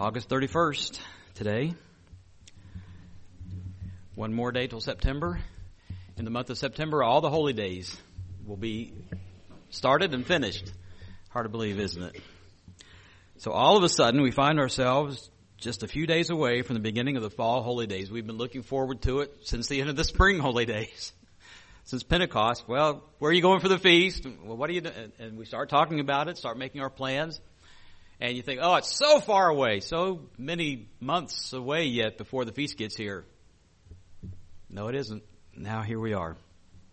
August 31st today. One more day till September. In the month of September, all the holy days will be started and finished. Hard to believe, isn't it? So all of a sudden, we find ourselves just a few days away from the beginning of the fall holy days. We've been looking forward to it since the end of the spring holy days. Since Pentecost. Well, where are you going for the feast? Well, what are you doing? And we start talking about it, start making our plans. And you think, oh, it's so far away, so many months away yet before the feast gets here. No, it isn't. Now here we are.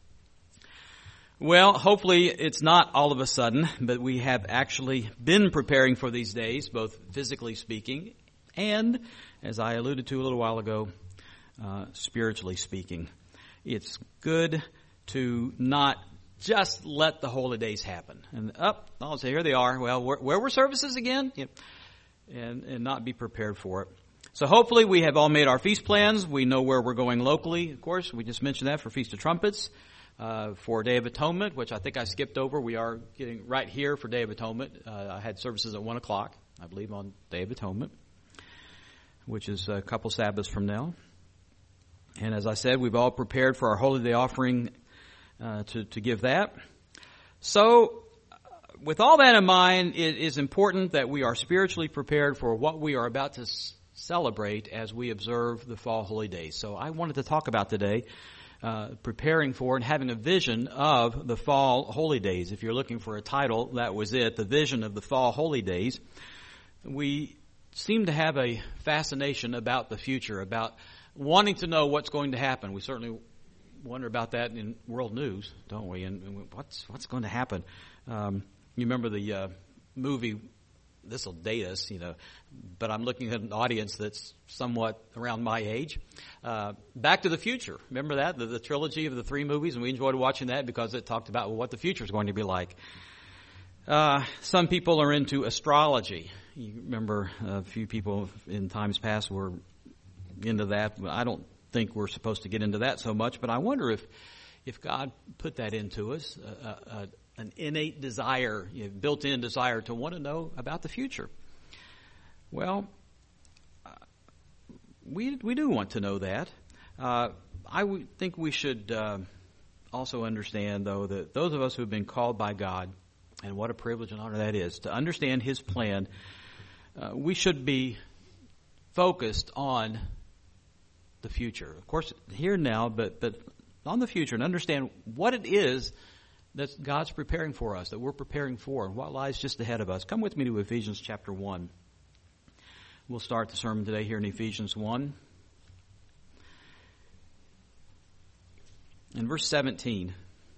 Well, hopefully it's not all of a sudden, but we have actually been preparing for these days, both physically speaking and, as I alluded to a little while ago, spiritually speaking. It's good to not just let the holy days happen. And I'll say, here they are. Well, where were services again? Yeah. And not be prepared for it. So hopefully we have all made our feast plans. We know where we're going locally. Of course, we just mentioned that for Feast of Trumpets, for Day of Atonement, which I think I skipped over. We are getting right here for Day of Atonement. I had services at 1 o'clock, I believe, on Day of Atonement, which is a couple Sabbaths from now. And as I said, we've all prepared for our Holy Day offering to give that. So, with all that in mind, it is important that we are spiritually prepared for what we are about to celebrate as we observe the fall holy days. So I wanted to talk about today preparing for and having a vision of the fall holy days. If you're looking for a title, that was it, the vision of the fall holy days. We seem to have a fascination about the future, about wanting to know what's going to happen. We certainly wonder about that in world news, don't we? And what's going to happen? You remember the movie, this will date us, but I'm looking at an audience that's somewhat around my age. Back to the Future. Remember that? The trilogy of the 3 movies, and we enjoyed watching that because it talked about what the future is going to be like. Some people are into astrology. You remember a few people in times past were into that. I don't think we're supposed to get into that so much, but I wonder if God put that into us, an innate desire, built-in desire to want to know about the future. Well, we do want to know that. I would think we should also understand, though, that those of us who have been called by God, and what a privilege and honor that is, to understand His plan, we should be focused on the future. Of course, here now, but on the future, and understand what it is that God's preparing for us, that we're preparing for, and what lies just ahead of us. Come with me to Ephesians chapter 1. We'll start the sermon today here in Ephesians 1. In verse 17.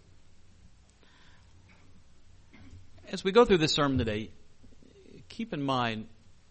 As we go through this sermon today, keep in mind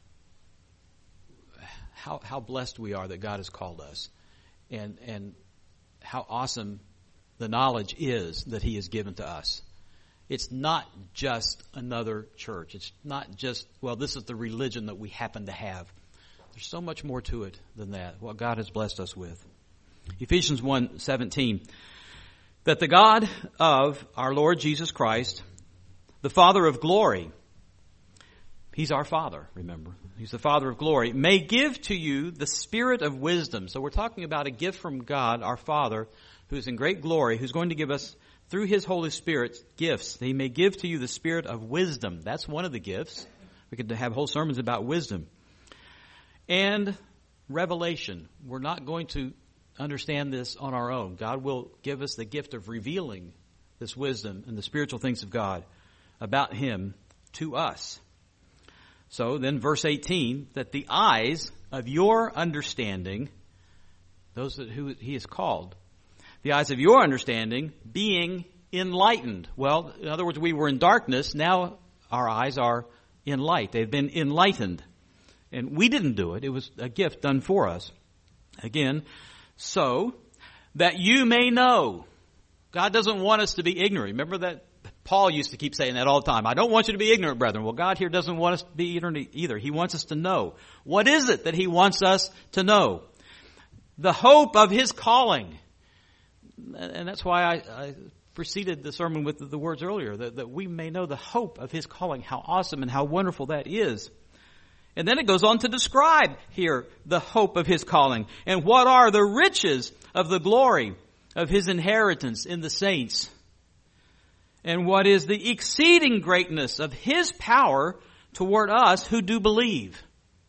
how blessed we are that God has called us, and how awesome the knowledge is that He has given to us. It's not just another church. It's not just, well, this is the religion that we happen to have. There's so much more to it than that, what God has blessed us with. Ephesians 1:17, that the God of our Lord Jesus Christ, the Father of glory, He's our Father, remember. He's the Father of glory. May give to you the spirit of wisdom. So we're talking about a gift from God, our Father, who's in great glory, who's going to give us, through His Holy Spirit, gifts. He may give to you the spirit of wisdom. That's one of the gifts. We could have whole sermons about wisdom. And revelation. We're not going to understand this on our own. God will give us the gift of revealing this wisdom and the spiritual things of God about Him to us. So then verse 18, that the eyes of your understanding, those who He has called, the eyes of your understanding being enlightened. Well, in other words, we were in darkness. Now our eyes are in light. They've been enlightened. And we didn't do it. It was a gift done for us. Again, so that you may know. God doesn't want us to be ignorant. Remember that? Paul used to keep saying that all the time. I don't want you to be ignorant, brethren. Well, God here doesn't want us to be ignorant either. He wants us to know. What is it that He wants us to know? The hope of His calling. And that's why I preceded the sermon with the words earlier, that we may know the hope of His calling, how awesome and how wonderful that is. And then it goes on to describe here the hope of his calling. And what are the riches of the glory of his inheritance in the saints? And what is the exceeding greatness of his power toward us who do believe?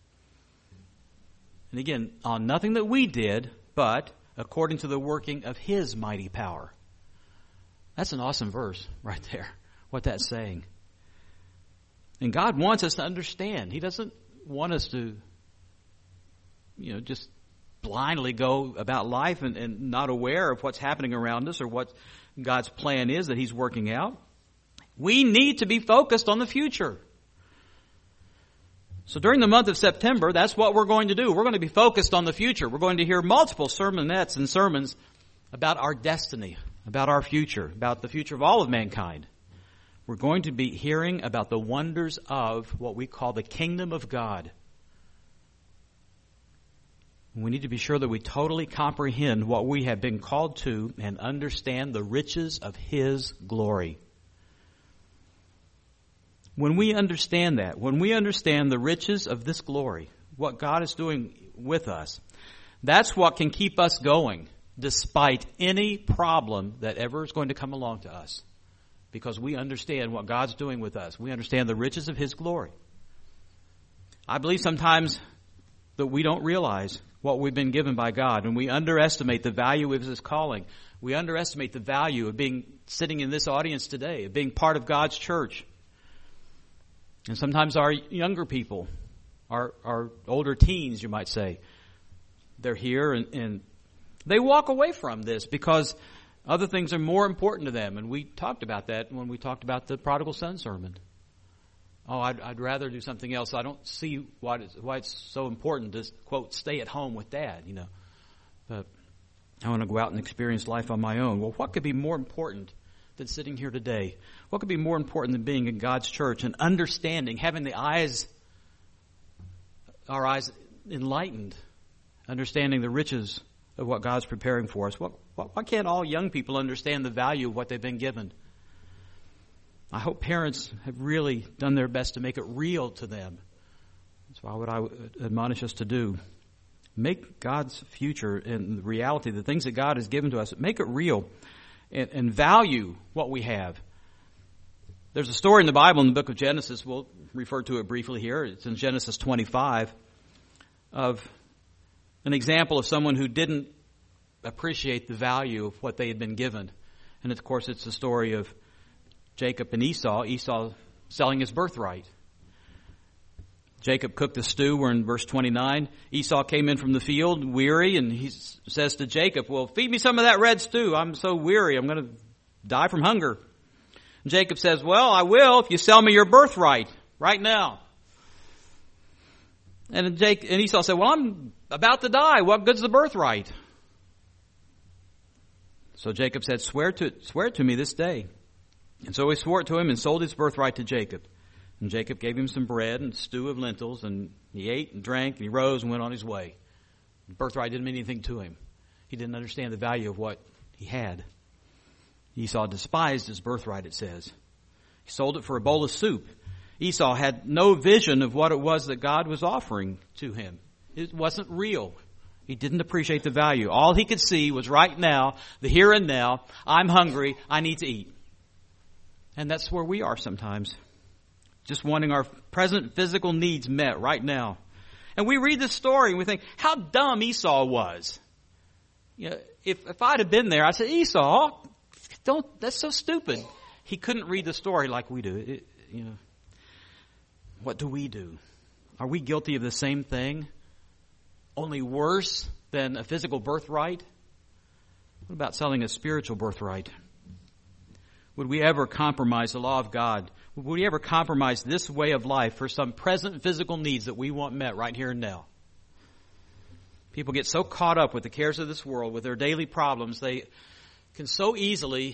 And again, on nothing that we did, but according to the working of his mighty power. That's an awesome verse right there, what that's saying. And God wants us to understand. He doesn't want us to, just blindly go about life and not aware of what's happening around us or what God's plan is that he's working out. We need to be focused on the future. So during the month of September, that's what we're going to do. We're going to be focused on the future. We're going to hear multiple sermonettes and sermons about our destiny, about our future, about the future of all of mankind. We're going to be hearing about the wonders of what we call the kingdom of God. We need to be sure that we totally comprehend what we have been called to and understand the riches of his glory. When we understand that, when we understand the riches of this glory, what God is doing with us, that's what can keep us going despite any problem that ever is going to come along to us. Because we understand what God's doing with us. We understand the riches of his glory. I believe sometimes that we don't realize what we've been given by God, and we underestimate the value of his calling. We underestimate the value of sitting in this audience today, of being part of God's church. And sometimes our younger people, our older teens, you might say, they're here and they walk away from this because other things are more important to them. And we talked about that when we talked about the prodigal son sermon. Oh, I'd rather do something else. I don't see why it's so important to, quote, stay at home with Dad, But I want to go out and experience life on my own. Well, what could be more important than sitting here today? What could be more important than being in God's church and understanding, having our eyes enlightened, understanding the riches of what God's preparing for us? Why can't all young people understand the value of what they've been given? I hope parents have really done their best to make it real to them. That's what I would admonish us to do. Make God's future and the reality, the things that God has given to us, make it real and value what we have. There's a story in the Bible in the book of Genesis. We'll refer to it briefly here. It's in Genesis 25 of an example of someone who didn't appreciate the value of what they had been given. And of course, it's the story of Jacob and Esau. Esau selling his birthright. Jacob cooked the stew. We're in verse 29. Esau came in from the field weary, and he says to Jacob, well, feed me some of that red stew. I'm so weary. I'm going to die from hunger. And Jacob says, well, I will if you sell me your birthright right now. And Esau said, well, I'm about to die. What good's the birthright? So Jacob said, swear it to me this day. And so he swore it to him and sold his birthright to Jacob. And Jacob gave him some bread and stew of lentils, and he ate and drank, and he rose and went on his way. The birthright didn't mean anything to him. He didn't understand the value of what he had. Esau despised his birthright, it says. He sold it for a bowl of soup. Esau had no vision of what it was that God was offering to him. It wasn't real. He didn't appreciate the value. All he could see was right now, the here and now. I'm hungry. I need to eat. And that's where we are sometimes. Just wanting our present physical needs met right now. And we read this story and we think, how dumb Esau was. If I'd have been there, I'd say, Esau, that's so stupid. He couldn't read the story like we do. What do we do? Are we guilty of the same thing? Only worse than a physical birthright? What about selling a spiritual birthright? Would we ever compromise the law of God? Would we ever compromise this way of life for some present physical needs that we want met right here and now? People get so caught up with the cares of this world, with their daily problems, they can so easily,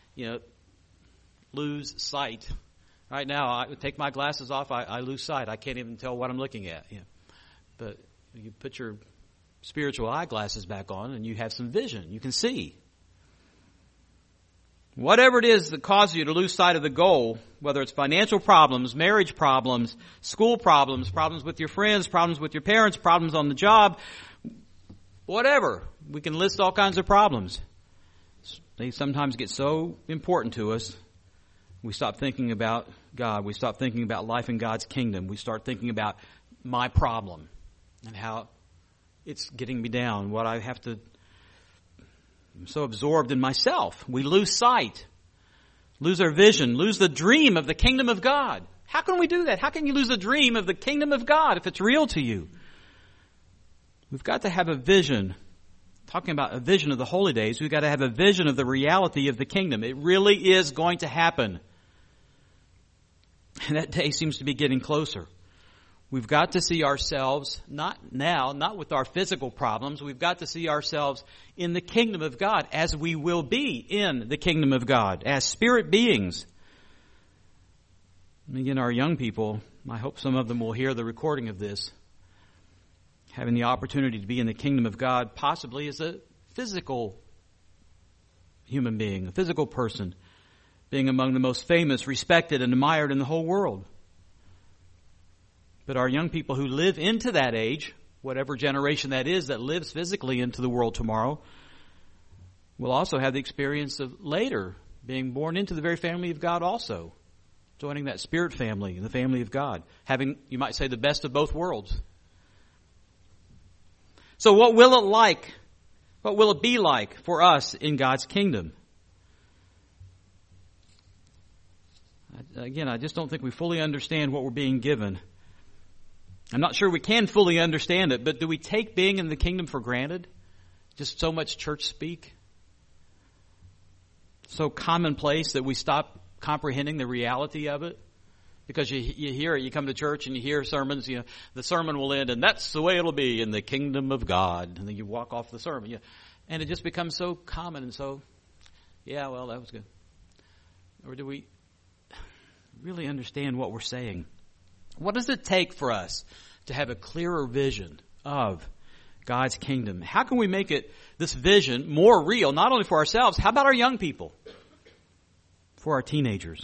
lose sight. Right now, I take my glasses off, I lose sight. I can't even tell what I'm looking at. But you put your spiritual eyeglasses back on and you have some vision. You can see. Whatever it is that causes you to lose sight of the goal, whether it's financial problems, marriage problems, school problems, problems with your friends, problems with your parents, problems on the job, whatever. We can list all kinds of problems. They sometimes get so important to us, we stop thinking about God. We stop thinking about life in God's kingdom. We start thinking about my problem and how it's getting me down, what I have to... I'm so absorbed in myself. We lose sight, lose our vision, lose the dream of the kingdom of God. How can we do that? How can you lose the dream of the kingdom of God if it's real to you? We've got to have a vision. Talking about a vision of the holy days, we've got to have a vision of the reality of the kingdom. It really is going to happen. And that day seems to be getting closer. We've got to see ourselves, not now, not with our physical problems. We've got to see ourselves in the kingdom of God as we will be in the kingdom of God, as spirit beings. And again, our young people, I hope some of them will hear the recording of this, having the opportunity to be in the kingdom of God, possibly as a physical human being, a physical person, being among the most famous, respected, and admired in the whole world. But our young people who live into that age, whatever generation that is that lives physically into the world tomorrow, will also have the experience of later being born into the very family of God also, joining that spirit family, the family of God, having, you might say, the best of both worlds. So what will it be like for us in God's kingdom? Again, I just don't think we fully understand what we're being given. I'm not sure we can fully understand it, but do we take being in the kingdom for granted? Just so much church speak? So commonplace that we stop comprehending the reality of it? Because you hear it, you come to church and you hear sermons, the sermon will end, and that's the way it'll be in the kingdom of God. And then you walk off the sermon. And it just becomes so common and so, yeah, well, that was good. Or do we really understand what we're saying? What does it take for us to have a clearer vision of God's kingdom? How can we make this vision more real, not only for ourselves, how about our young people? For our teenagers?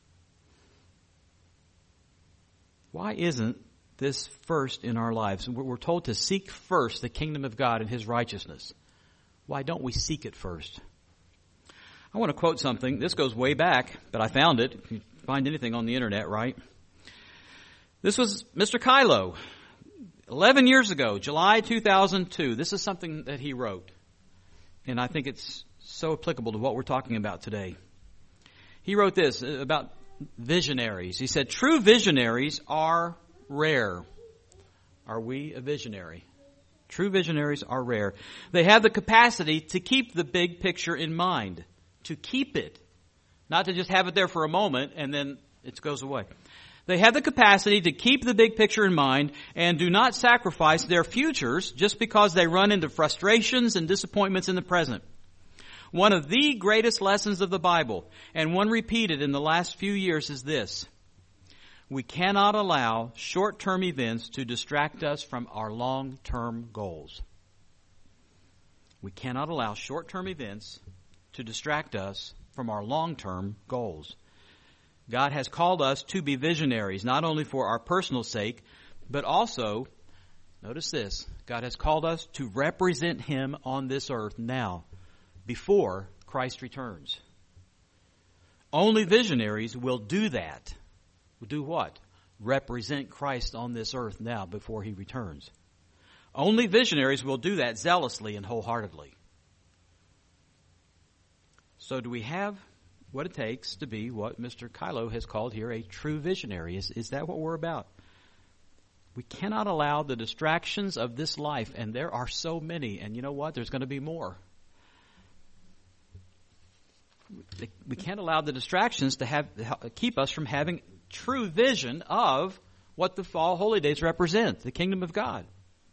Why isn't this first in our lives? We're told to seek first the kingdom of God and His righteousness. Why don't we seek it first? I want to quote something. This goes way back, but I found it. You can find anything on the internet, right? This was Mr. Kylo, 11 years ago, July 2002. This is something that he wrote, and I think it's so applicable to what we're talking about today. He wrote this about visionaries. He said, "True visionaries are rare." Are we a visionary? True visionaries are rare. They have the capacity to keep the big picture in mind, to keep it, not to just have it there for a moment and then it goes away. They have the capacity to keep the big picture in mind and do not sacrifice their futures just because they run into frustrations and disappointments in the present. One of the greatest lessons of the Bible, and one repeated in the last few years, is this: we cannot allow short-term events to distract us from our long-term goals. We cannot allow short-term events to distract us from our long-term goals. God has called us to be visionaries, not only for our personal sake, but also, notice this, God has called us to represent Him on this earth now, before Christ returns. Only visionaries will do that. Will do what? Represent Christ on this earth now, before He returns. Only visionaries will do that zealously and wholeheartedly. So do we have what it takes to be what Mr. Kylo has called here a true visionary? Is that what we're about? We cannot allow the distractions of this life, and there are so many, and you know what? There's going to be more. We can't allow the distractions to keep us from having true vision of what the fall holy days represent, the kingdom of God.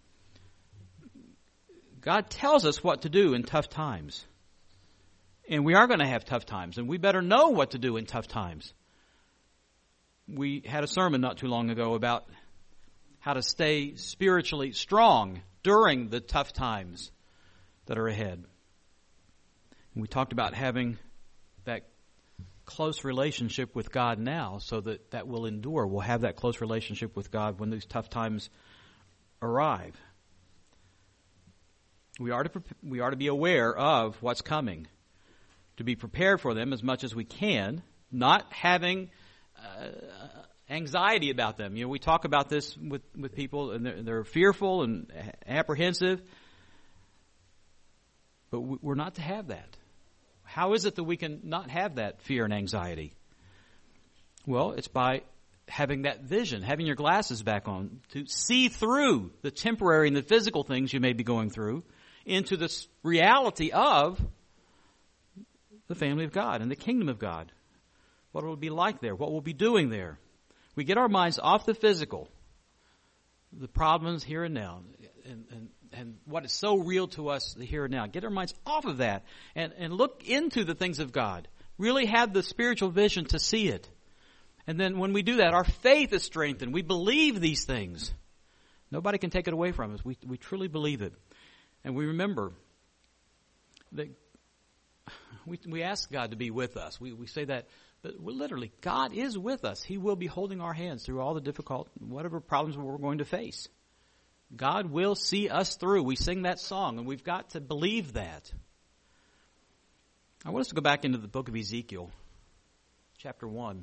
God tells us what to do in tough times. And we are going to have tough times, and we better know what to do in tough times. We had a sermon not too long ago about how to stay spiritually strong during the tough times that are ahead. And we talked about having that close relationship with God now so that will endure. We'll have that close relationship with God when these tough times arrive. We are to be aware of what's coming, to be prepared for them as much as we can, not having anxiety about them. We talk about this with people, and they're fearful and apprehensive, but we're not to have that. How is it that we can not have that fear and anxiety? Well, it's by having that vision, having your glasses back on, to see through the temporary and the physical things you may be going through into this reality of the family of God and the kingdom of God. What it will be like there, what we'll be doing there. We get our minds off the physical, the problems here and now, and what is so real to us the here and now. Get our minds off of that and look into the things of God. Really have the spiritual vision to see it. And then when we do that, our faith is strengthened. We believe these things. Nobody can take it away from us. We truly believe it. And we remember that we ask God to be with us. We say that, but literally, God is with us. He will be holding our hands through all the difficult, whatever problems we're going to face. God will see us through. We sing that song, and we've got to believe that. I want us to go back into the book of Ezekiel, chapter 1.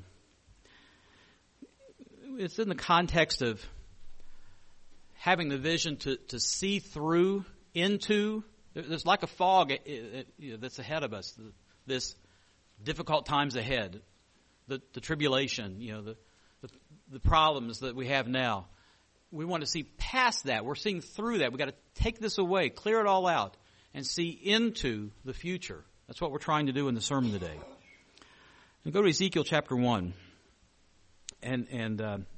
It's in the context of having the vision to see through into. There's like a fog that's ahead of us. This difficult times ahead, the tribulation, the problems that we have now. We want to see past that. We're seeing through that. We've got to take this away, clear it all out, and see into the future. That's what we're trying to do in the sermon today. And go to Ezekiel chapter 1 and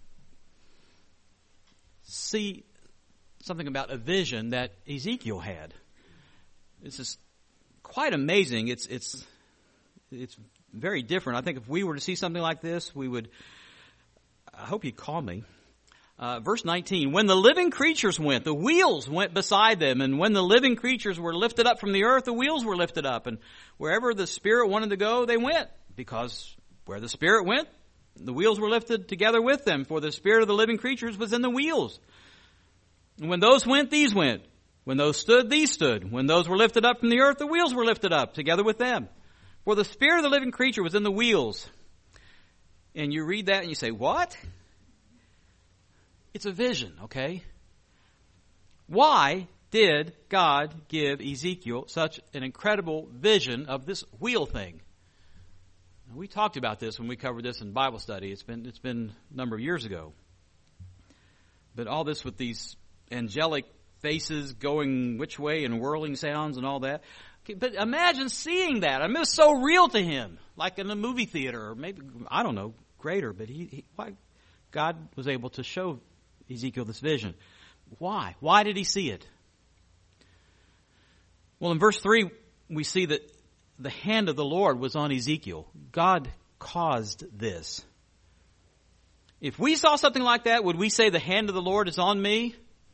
see something about a vision that Ezekiel had. This is quite amazing. It's very different. I think if we were to see something like this, we would. I hope you'd call me. Verse 19, when the living creatures went, the wheels went beside them. And when the living creatures were lifted up from the earth, the wheels were lifted up. And wherever the Spirit wanted to go, they went. Because where the Spirit went, the wheels were lifted together with them. For the Spirit of the living creatures was in the wheels. And when those went, these went. When those stood, these stood. When those were lifted up from the earth, the wheels were lifted up together with them. For the Spirit of the living creature was in the wheels. And you read that and you say, what? It's a vision, okay? Why did God give Ezekiel such an incredible vision of this wheel thing? We talked about this when we covered this in Bible study. It's been a number of years ago. But all this with these angelic faces going which way and whirling sounds and all that. But imagine seeing that. I mean, it was so real to him, like in a movie theater, or maybe, I don't know, greater. But why God was able to show Ezekiel this vision. Why? Why did he see it? Well, in verse 3, we see that the hand of the Lord was on Ezekiel. God caused this. If we saw something like that, would we say the hand of the Lord is on me?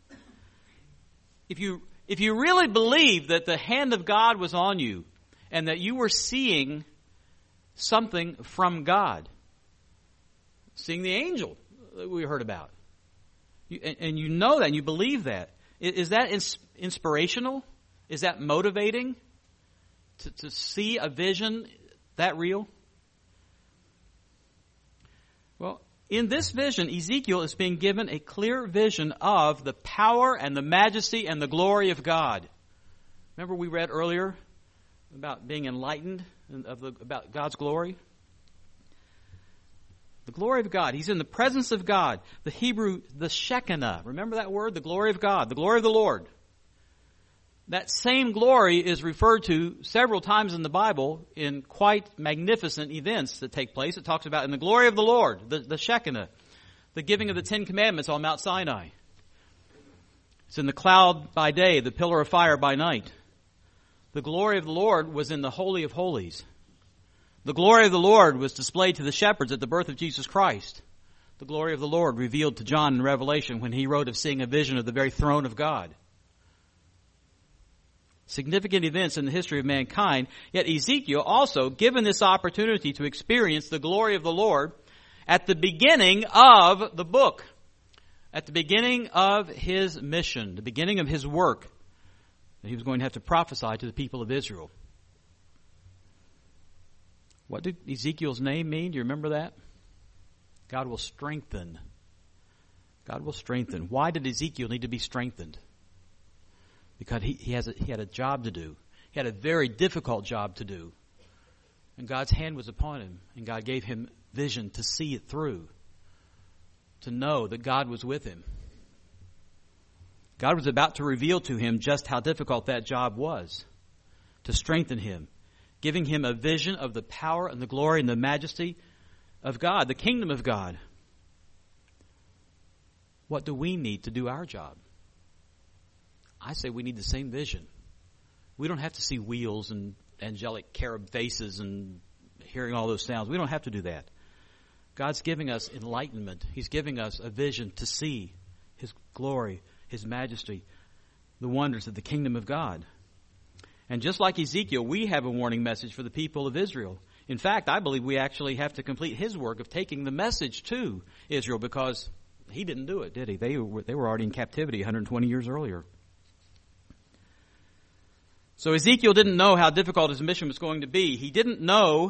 If you really believe that the hand of God was on you and that you were seeing something from God, seeing the angel that we heard about, and you know that and you believe that, is that inspirational? Is that motivating to see a vision that real? Well, in this vision, Ezekiel is being given a clear vision of the power and the majesty and the glory of God. Remember we read earlier about being enlightened about God's glory? The glory of God. He's in the presence of God. The Hebrew, the Shekinah. Remember that word? The glory of God. The glory of the Lord. That same glory is referred to several times in the Bible in quite magnificent events that take place. It talks about in the glory of the Lord, the Shekinah, the giving of the 10 Commandments on Mount Sinai. It's in the cloud by day, the pillar of fire by night. The glory of the Lord was in the Holy of Holies. The glory of the Lord was displayed to the shepherds at the birth of Jesus Christ. The glory of the Lord revealed to John in Revelation when he wrote of seeing a vision of the very throne of God. significant events in the history of mankind. Yet Ezekiel also given this opportunity to experience the glory of the Lord at the beginning of the book, at the beginning of his mission, the beginning of his work, that he was going to have to prophesy to the people of Israel. What did Ezekiel's name mean? Do you remember that? God will strengthen. God will strengthen. Why did Ezekiel need to be strengthened? Because he had a job to do. He had a very difficult job to do. And God's hand was upon him. And God gave him vision to see it through. To know that God was with him. God was about to reveal to him just how difficult that job was. To strengthen him. Giving him a vision of the power and the glory and the majesty of God, the kingdom of God. What do we need to do our job? I say we need the same vision. We don't have to see wheels and angelic cherub faces and hearing all those sounds. We don't have to do that. God's giving us enlightenment. He's giving us a vision to see His glory, His majesty, the wonders of the kingdom of God. And just like Ezekiel, we have a warning message for the people of Israel. In fact, I believe we actually have to complete his work of taking the message to Israel, because he didn't do it, did he? They were already in captivity 120 years earlier. So Ezekiel didn't know how difficult his mission was going to be. He didn't know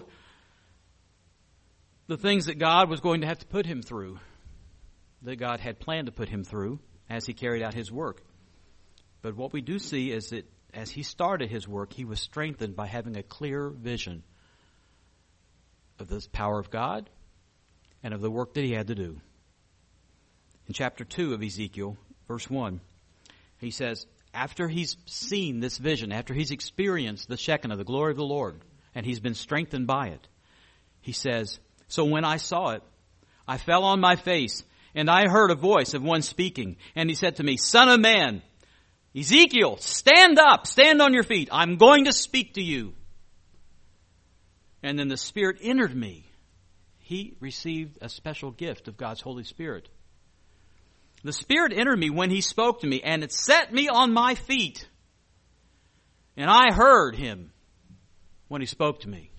the things that God was going to have to put him through, that God had planned to put him through as he carried out his work. But what we do see is that as he started his work, he was strengthened by having a clear vision of the power of God and of the work that he had to do. In chapter 2 of Ezekiel, verse 1, he says, after he's seen this vision, after he's experienced the Shekinah, the glory of the Lord, and he's been strengthened by it, he says, so when I saw it, I fell on my face, and I heard a voice of one speaking, and he said to me, Son of man, Ezekiel, stand up, stand on your feet. I'm going to speak to you. And then the Spirit entered me. He received a special gift of God's Holy Spirit. The Spirit entered me when he spoke to me, and it set me on my feet. And I heard him when he spoke to me.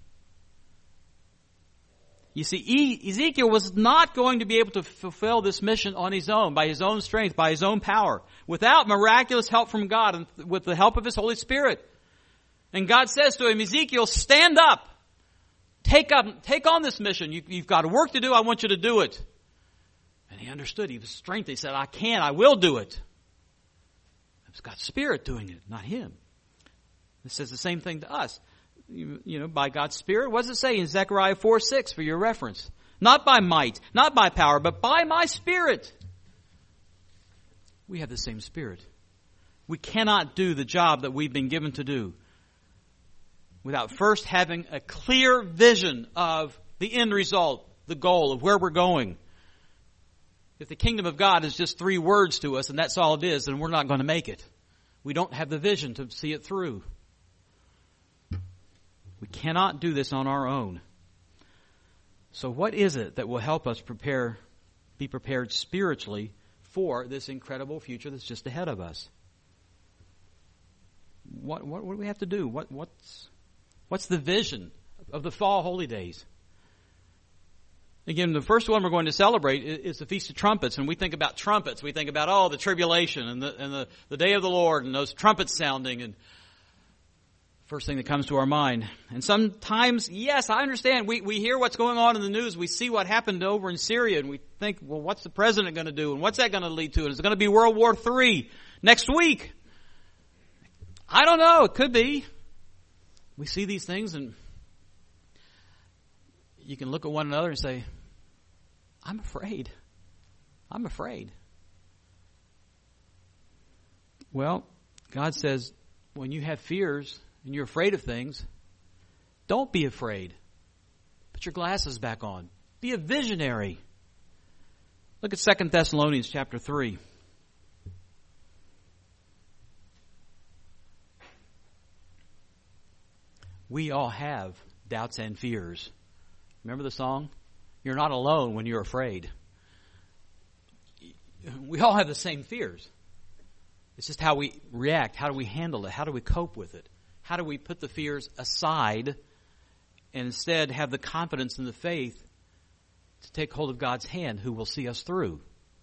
You see, Ezekiel was not going to be able to fulfill this mission on his own, by his own strength, by his own power, without miraculous help from God and with the help of his Holy Spirit. And God says to him, Ezekiel, stand up. Take on this mission. You've got a work to do. I want you to do it. And he understood. He was strengthened. He said, I will do it. It's God's Spirit doing it, not him. It says the same thing to us. You know, by God's Spirit. What does it say in Zechariah 4:6 for your reference? Not by might, not by power, but by my Spirit. We have the same Spirit. We cannot do the job that we've been given to do without first having a clear vision of the end result, the goal of where we're going. If the kingdom of God is just 3 words to us and that's all it is, then we're not going to make it. We don't have the vision to see it through. We cannot do this on our own. So what is it that will help us be prepared spiritually for this incredible future that's just ahead of us? What do we have to do? What's the vision of the fall holy days? Again, the first one we're going to celebrate is the Feast of Trumpets. And we think about trumpets. We think about, the tribulation and the day of the Lord and those trumpets sounding. And first thing that comes to our mind. And sometimes, yes, I understand. We hear what's going on in the news. We see what happened over in Syria. And we think, well, what's the president going to do? And what's that going to lead to? And is it going to be World War III next week? I don't know. It could be. We see these things and you can look at one another and say, I'm afraid. I'm afraid. Well, God says, when you have fears and you're afraid of things, don't be afraid. Put your glasses back on. Be a visionary. Look at 2 Thessalonians chapter 3. We all have doubts and fears. Remember the song? You're not alone when you're afraid. We all have the same fears. It's just how we react. How do we handle it? How do we cope with it? How do we put the fears aside and instead have the confidence and the faith to take hold of God's hand who will see us through?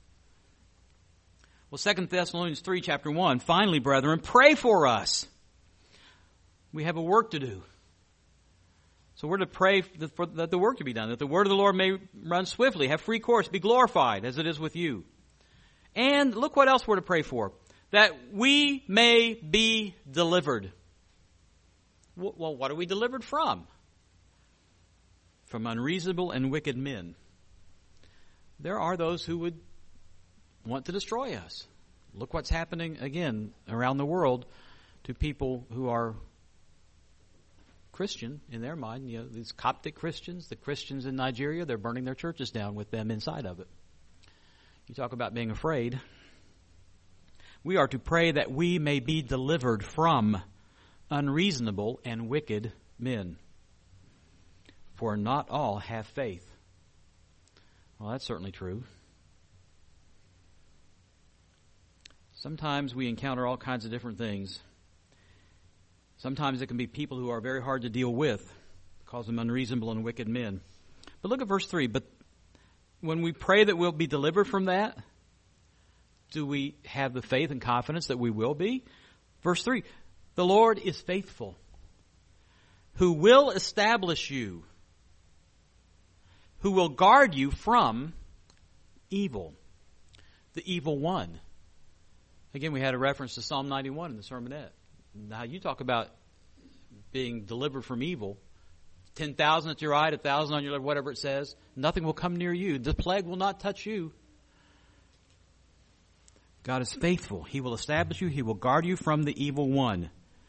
Well, 2 Thessalonians 3, chapter 1, finally, brethren, pray for us. We have a work to do. So we're to pray for the work to be done, that the word of the Lord may run swiftly, have free course, be glorified as it is with you. And look what else we're to pray for. That we may be delivered. Well, what are we delivered from? From unreasonable and wicked men. There are those who would want to destroy us. Look what's happening again around the world to people who are Christian in their mind. You know, these Coptic Christians, the Christians in Nigeria, they're burning their churches down with them inside of it. You talk about being afraid. We are to pray that we may be delivered from unreasonable and wicked men. For not all have faith. Well, that's certainly true. Sometimes we encounter all kinds of different things. Sometimes it can be people who are very hard to deal with, calls them unreasonable and wicked men. But look at verse 3. But when we pray that we'll be delivered from that, do we have the faith and confidence that we will be? Verse 3, the Lord is faithful, who will establish you, who will guard you from evil, the evil one. Again, we had a reference to Psalm 91 in the sermonette. Now, you talk about being delivered from evil. 10,000 at your right, 1,000 on your left, whatever it says. Nothing will come near you. The plague will not touch you. God is faithful. He will establish you. He will guard you from the evil one.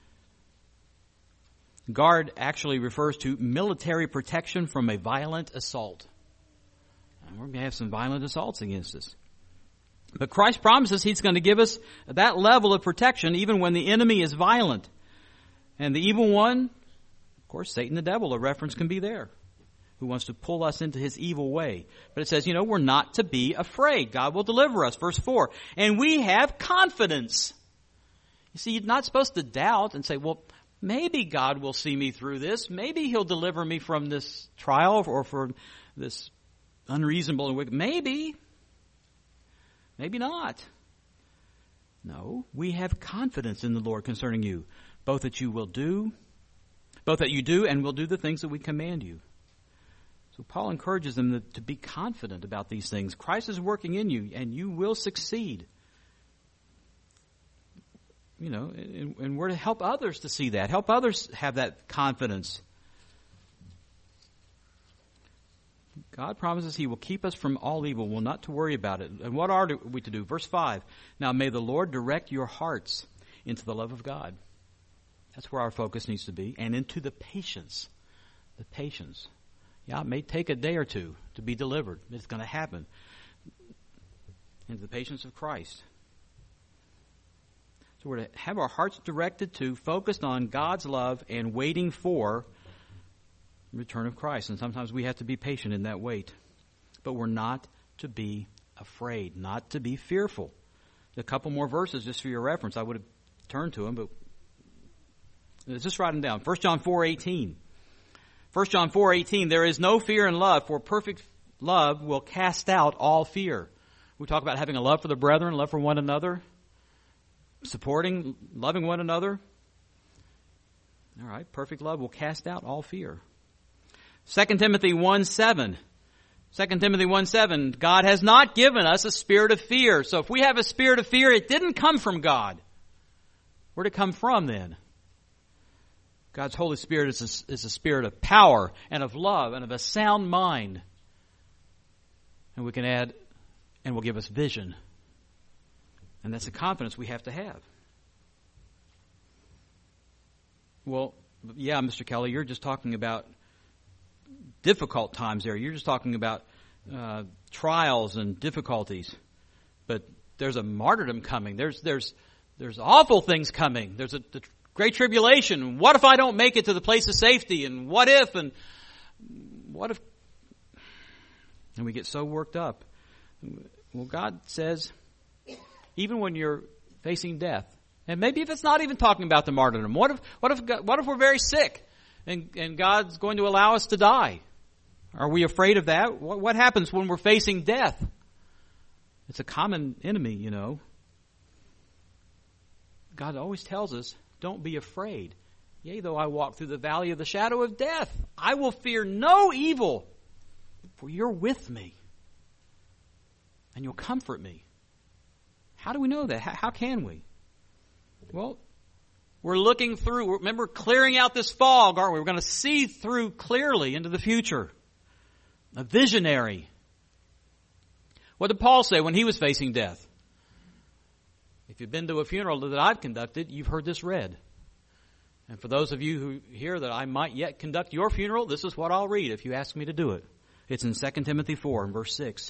Guard actually refers to military protection from a violent assault. And we're going to have some violent assaults against us. But Christ promises He's going to give us that level of protection even when the enemy is violent. And the evil one, of course, Satan the devil, a reference can be there, who wants to pull us into his evil way. But it says, we're not to be afraid. God will deliver us. Verse 4, and we have confidence. You see, you're not supposed to doubt and say, well, maybe God will see me through this. Maybe He'll deliver me from this trial or from this unreasonable and wicked. Maybe not. No, we have confidence in the Lord concerning you, both that you do and will do the things that we command you. So Paul encourages them to be confident about these things. Christ is working in you, and you will succeed. And we're to help others to see that. Help others have that confidence. God promises He will keep us from all evil. We're not to worry about it. And what are we to do? Verse 5. Now may the Lord direct your hearts into the love of God. That's where our focus needs to be. And into the patience. The patience. Yeah, it may take a day or two to be delivered. It's going to happen. Into the patience of Christ. So we're to have our hearts directed to, focused on God's love and waiting for the return of Christ. And sometimes we have to be patient in that wait. But we're not to be afraid, not to be fearful. A couple more verses just for your reference. I would have turned to them, but let's just write them down. 1 John 4:18. 1 John 4:18, there is no fear in love, for perfect love will cast out all fear. We talk about having a love for the brethren, love for one another, supporting, loving one another. All right, perfect love will cast out all fear. 2 Timothy 1:7. 2 Timothy 1:7, God has not given us a spirit of fear. So if we have a spirit of fear, it didn't come from God. Where'd it come from then? God's Holy Spirit is a spirit of power and of love and of a sound mind. And we can add, and will give us vision. And that's the confidence we have to have. Well, yeah, Mr. Kelly, you're just talking about difficult times there. You're just talking about trials and difficulties. But there's a martyrdom coming. There's awful things coming. There's the great tribulation. What if I don't make it to the place of safety? And what if? And we get so worked up. Well, God says, even when you're facing death. And maybe if it's not even talking about the martyrdom, what if we're very sick and God's going to allow us to die? Are we afraid of that? What happens when we're facing death? It's a common enemy, you know. God always tells us, don't be afraid. Yea, though I walk through the valley of the shadow of death, I will fear no evil, for you're with me, and you'll comfort me. How do we know that? How can we? Well, we're looking through, remember, clearing out this fog, aren't we? We're going to see through clearly into the future. A visionary. What did Paul say when he was facing death? If you've been to a funeral that I've conducted, you've heard this read. And for those of you who hear that I might yet conduct your funeral, this is what I'll read if you ask me to do it. It's in 2 Timothy 4 and verse 6.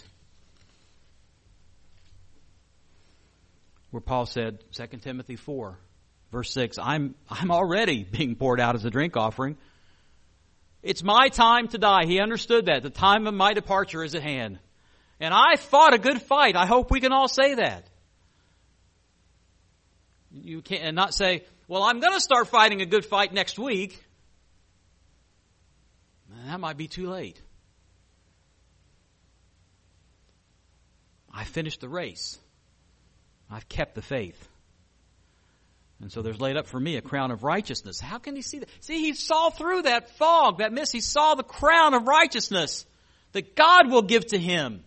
Where Paul said, 2 Timothy 4, verse 6, I'm already being poured out as a drink offering. It's my time to die. He understood that. The time of my departure is at hand. And I fought a good fight. I hope we can all say that. You can't, and not say, well, I'm going to start fighting a good fight next week. That might be too late. I finished the race. I've kept the faith. And so there's laid up for me a crown of righteousness. How can he see that? See, he saw through that fog, that mist. He saw the crown of righteousness that God will give to him.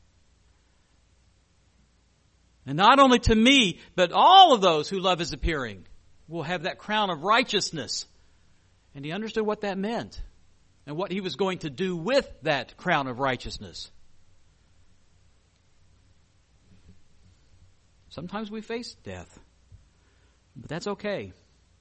And not only to me, but all of those who love his appearing will have that crown of righteousness. And he understood what that meant and what he was going to do with that crown of righteousness. Sometimes we face death, but that's okay.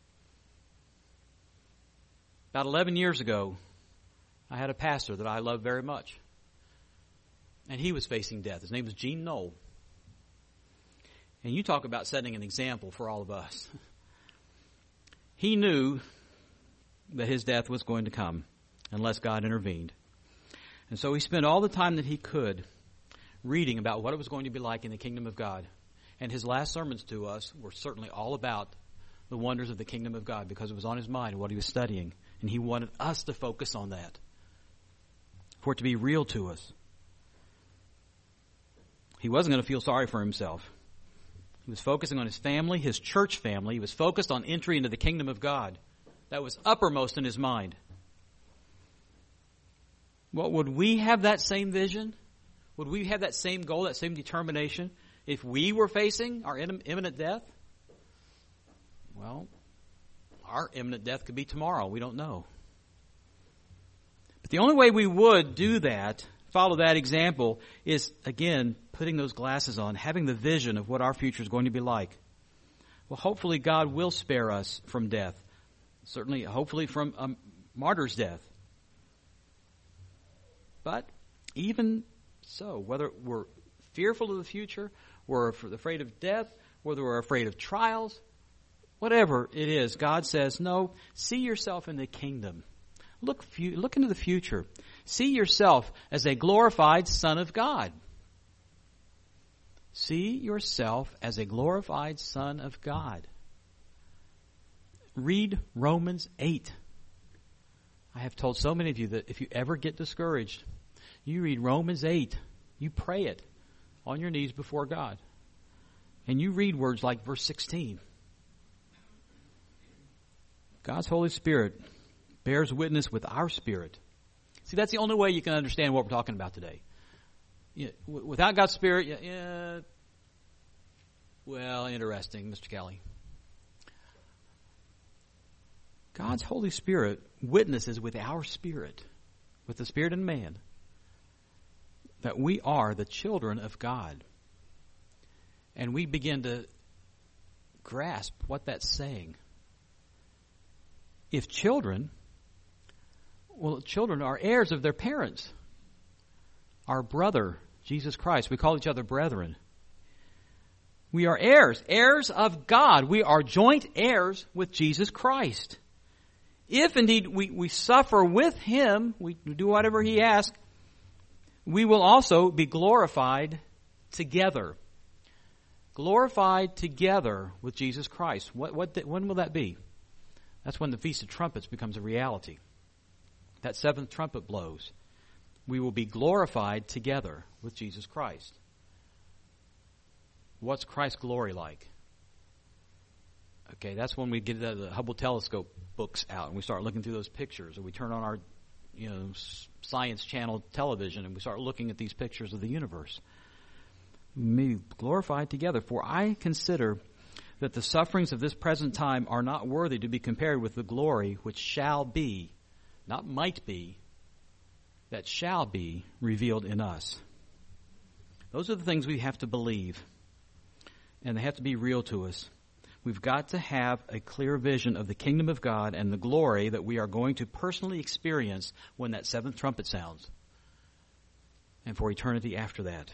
About 11 years ago, I had a pastor that I loved very much. And he was facing death. His name was Gene Knoll. And you talk about setting an example for all of us. He knew that his death was going to come unless God intervened. And so he spent all the time that he could reading about what it was going to be like in the kingdom of God. And his last sermons to us were certainly all about the wonders of the kingdom of God because it was on his mind and what he was studying. And he wanted us to focus on that, for it to be real to us. He wasn't going to feel sorry for himself. He was focusing on his family, his church family. He was focused on entry into the kingdom of God. That was uppermost in his mind. Well, would we have that same vision? Would we have that same goal, that same determination if we were facing our imminent death? Well, our imminent death could be tomorrow. We don't know. But the only way we would do that, follow that example, is, again, putting those glasses on, having the vision of what our future is going to be like. Well, hopefully God will spare us from death. Certainly, hopefully from a martyr's death. But even so, whether we're fearful of the future, we're afraid of death, whether we're afraid of trials, whatever it is, God says, no, see yourself in the kingdom. Look into the future. See yourself as a glorified Son of God. See yourself as a glorified Son of God. Read Romans 8. I have told so many of you that if you ever get discouraged, you read Romans 8. You pray it on your knees before God. And you read words like verse 16. God's Holy Spirit bears witness with our spirit. See, that's the only way you can understand what we're talking about today. Without God's Spirit, well, interesting, Mr. Kelly. God's Holy Spirit witnesses with our spirit, with the spirit in man, that we are the children of God. And we begin to grasp what that's saying. If children are heirs of their parents. Our brother, Jesus Christ, we call each other brethren. We are heirs of God. We are joint heirs with Jesus Christ. If indeed we suffer with Him, we do whatever He asks, we will also be glorified together. glorified together with Jesus Christ. When will that be? That's when the Feast of Trumpets becomes a reality. That seventh trumpet blows. We will be glorified together with Jesus Christ. What's Christ's glory like? Okay, that's when we get the Hubble telescope books out and we start looking through those pictures, or we turn on our, Science Channel television and we start looking at these pictures of the universe. We may be glorified together. For I consider that the sufferings of this present time are not worthy to be compared with the glory which shall be, not might be, that shall be revealed in us. Those are the things we have to believe, and they have to be real to us. We've got to have a clear vision of the kingdom of God and the glory that we are going to personally experience when that seventh trumpet sounds, and for eternity after that.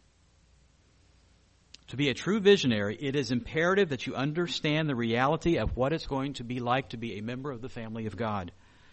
To be a true visionary, it is imperative that you understand the reality of what it's going to be like to be a member of the family of God.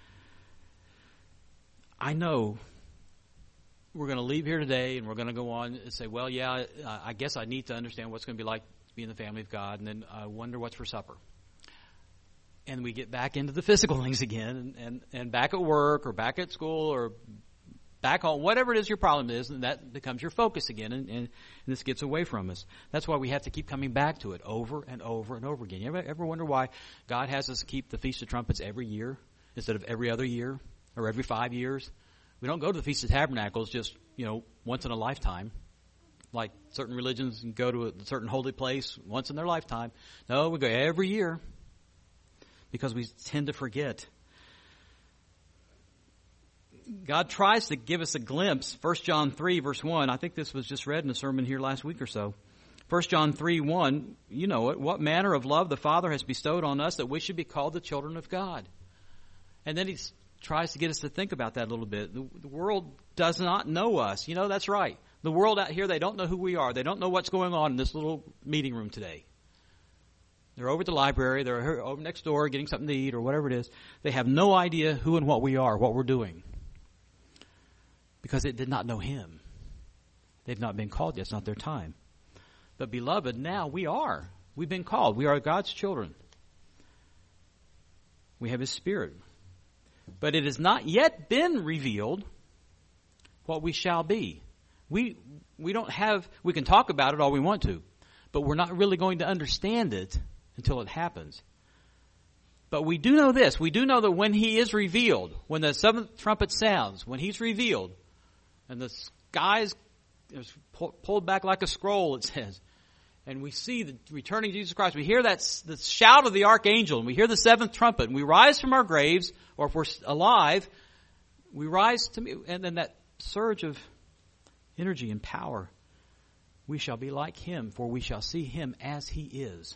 I know we're going to leave here today and we're going to go on and say, well, yeah, I guess I need to understand what's going to be like to be in the family of God, and then I wonder what's for supper. And we get back into the physical things again, and back at work or back at school or back home, whatever it is your problem is, and that becomes your focus again, and this gets away from us. That's why we have to keep coming back to it over and over and over again. You ever wonder why God has us keep the Feast of Trumpets every year instead of every other year or every 5 years? We don't go to the Feast of Tabernacles just, once in a lifetime. Like certain religions, you go to a certain holy place once in their lifetime. No, we go every year because we tend to forget. God tries to give us a glimpse. 1 John 3, verse 1. I think this was just read in a sermon here last week or so. 1 John 3, 1. You know it. What manner of love the Father has bestowed on us that we should be called the children of God. And then he tries to get us to think about that a little bit. The world does not know us. That's right. The world out here, they don't know who we are. They don't know what's going on in this little meeting room today. They're over at the library. They're over next door getting something to eat or whatever it is. They have no idea who and what we are, what we're doing. Because it did not know Him. They've not been called yet. It's not their time. But beloved, now we are. We've been called. We are God's children. We have His Spirit. But it has not yet been revealed what we shall be. We can talk about it all we want to, but we're not really going to understand it until it happens. But we do know this. We do know that when He is revealed, when the seventh trumpet sounds, when He's revealed, and the sky is pulled back like a scroll, it says, and we see the returning Jesus Christ, we hear the shout of the archangel, and we hear the seventh trumpet, and we rise from our graves, or if we're alive, we rise to, and then that surge of energy and power, we shall be like Him, for we shall see Him as He is.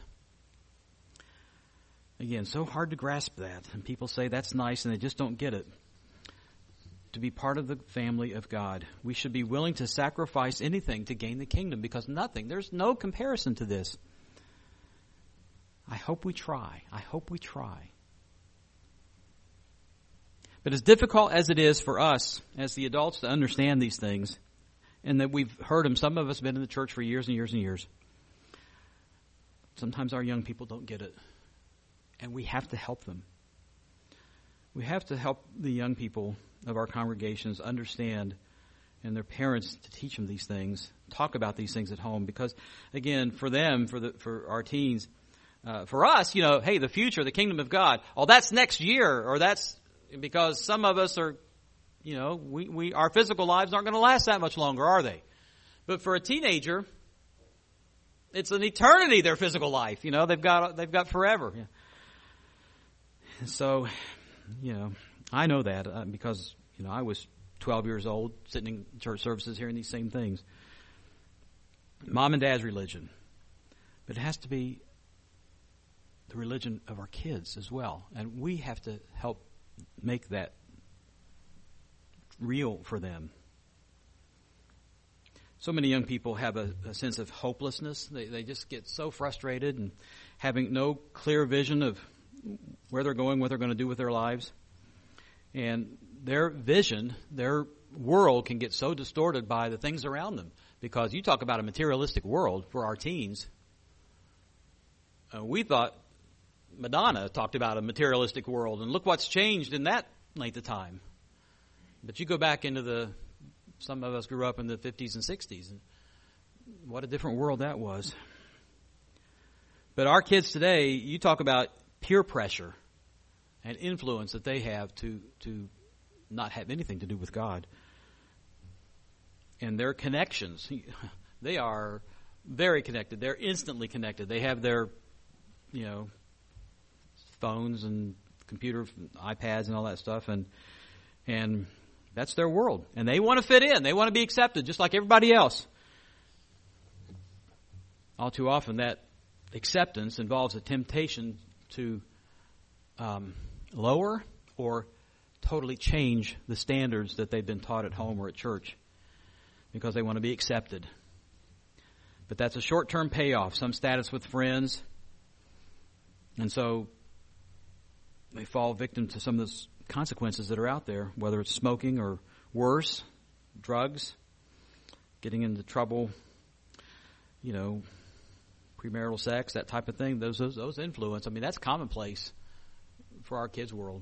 Again, so hard to grasp that, and people say that's nice, and they just don't get it. To be part of the family of God, we should be willing to sacrifice anything to gain the kingdom, because there's no comparison to this. I hope we try. But as difficult as it is for us as the adults to understand these things, and that we've heard them, some of us have been in the church for years and years and years, sometimes our young people don't get it, and we have to help them. We have to help the young people of our congregations understand, and their parents to teach them these things, talk about these things at home, because again, for them, for our teens, for us, hey, the future, the kingdom of God, that's next year, or that's because some of us are, our physical lives aren't going to last that much longer, are they? But for a teenager, it's an eternity, their physical life. They've got forever. Yeah. So, I know that because, I was 12 years old, sitting in church services hearing these same things. Mom and Dad's religion. But it has to be the religion of our kids as well. And we have to help make that real for them. So many young people have a sense of hopelessness. They just get so frustrated and having no clear vision of where they're going, what they're going to do with their lives. And their vision, their world can get so distorted by the things around them. Because you talk about a materialistic world for our teens, We thought Madonna talked about a materialistic world, and look what's changed in that length of time. But you go back into some of us grew up in the 50s and 60s, and what a different world that was. But our kids today, you talk about peer pressure and influence that they have to not have anything to do with God. And their connections, they are very connected. They're instantly connected. They have their, phones and computers, iPads and all that stuff, and that's their world. And they want to fit in. They want to be accepted just like everybody else. All too often that acceptance involves a temptation to lower or totally change the standards that they've been taught at home or at church because they want to be accepted. But that's a short-term payoff, some status with friends. And so they fall victim to some of the consequences that are out there, whether it's smoking or worse, drugs, getting into trouble, premarital sex, that type of thing. Those influence. I mean, that's commonplace for our kids' world.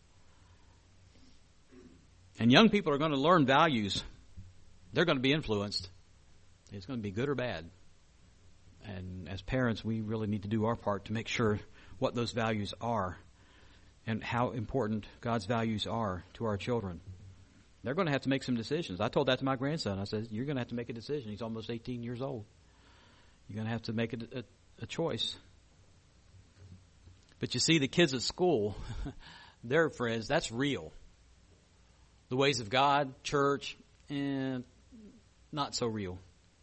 And young people are going to learn values. They're going to be influenced. It's going to be good or bad. And as parents, we really need to do our part to make sure what those values are and how important God's values are to our children. They're going to have to make some decisions. I told that to my grandson. I said, you're going to have to make a decision. He's almost 18 years old. You're going to have to make a choice. But you see, the kids at school, their friends, that's real. The ways of God, church, and not so real.